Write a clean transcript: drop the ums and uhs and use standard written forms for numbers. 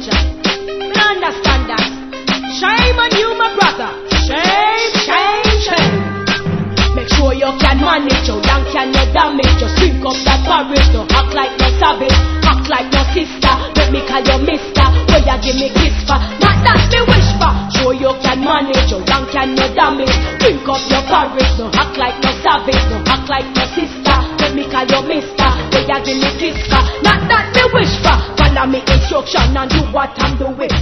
Jah. I understand that. Shame on you, my brother. Shame, shame, shame. Make sure you can manage. How long can you damage? Just drink up that barrage. Don't act like no savage. Act like no sister. Let me call you mister. Where you give me kiss for? Not that me wish for. Sure you can manage. How long can you damage? Drink up your barrage. Don't act like no savage. Don't act like no sister. Let me call you mister. Where you give me kiss for? Not that me wish for. Follow me instruction and do what I'm doing.